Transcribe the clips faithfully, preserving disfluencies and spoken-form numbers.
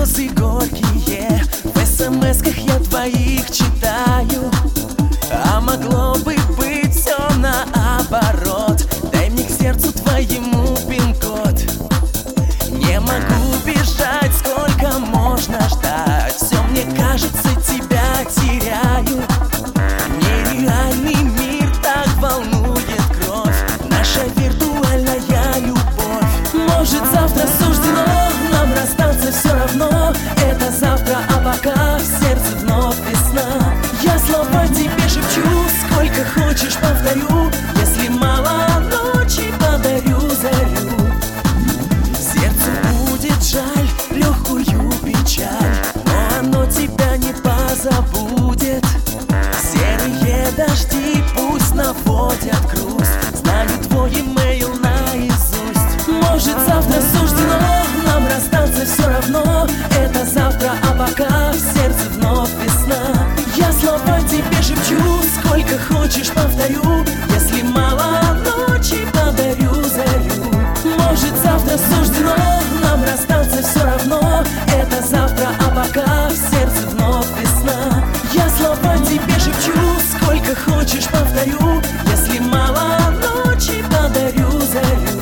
слезы горькие в эс-эм-эсках я твоих читаю. А могло бы быть все наоборот. Дай мне к сердцу твоему пин-код. Не могу бежать, сколько можно ждать. Все мне кажется, тебя теряю. Нереальный мир так волнует кровь. Наша виртуальная любовь. Может, завтра суждено нам расстаться, все равно это завтра, а пока в сердце вновь весна. Я слова тебе шепчу, сколько хочешь повторю. Если мало ночи, подарю зарю. Сердцу будет жаль легкую печаль, но оно тебя не позабудет. Серые дожди пусть наводят грусть. Знаю твой имейл наизусть. Может, завтра суждено нам расстаться, все равно это завтра, а пока в сердце вновь весна. Я слова тебе шепчу, сколько хочешь повторю. Если мало ночи, подарю зарю. Может, завтра суждено нам расстаться, все равно это завтра, а пока в сердце вновь весна. Я слова тебе шепчу, сколько хочешь повторю. Если мало ночи, подарю зарю.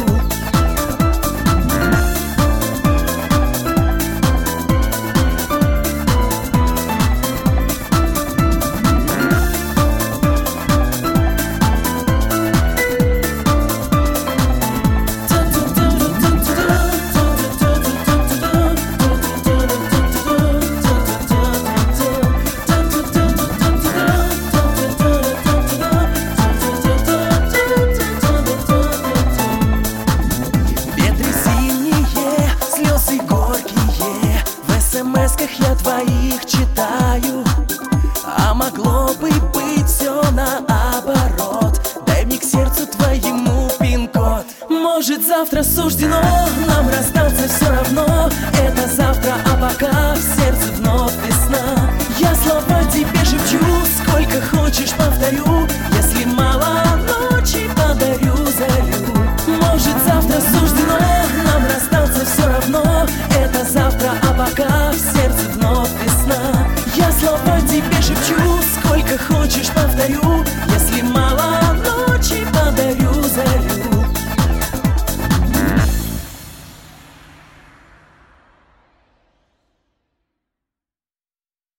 Я твоих читаю, а могло бы быть все наоборот. Дай мне к сердцу твоему пин-код. Может, завтра суждено нам расстаться, все равно это завтра, а пока в сердце вновь весна. Я слова тебе шепчу, сколько хочешь повторю. Если мало ночи, подарю зарю. Может, завтра суждено нам расстаться, все равно это завтра, а пока в сердце вновь весна. Я слова тебе шепчу, сколько хочешь повторю.